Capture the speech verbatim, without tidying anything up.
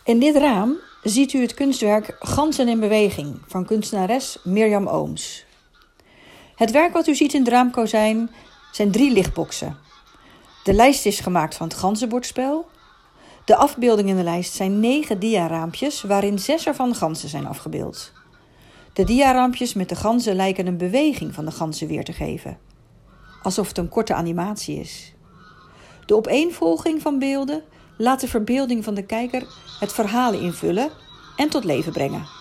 In dit raam ziet u het kunstwerk Ganzen in beweging van kunstenares Mirjam Ooms. Het werk wat u ziet in het raamkozijn zijn drie lichtboxen. De lijst is gemaakt van het ganzenbordspel. De afbeeldingen in de lijst zijn negen diaraampjes waarin zes ervan ganzen zijn afgebeeld. De diaraampjes met de ganzen lijken een beweging van de ganzen weer te geven. Alsof het een korte animatie is. De opeenvolging van beelden laat de verbeelding van de kijker het verhaal invullen en tot leven brengen.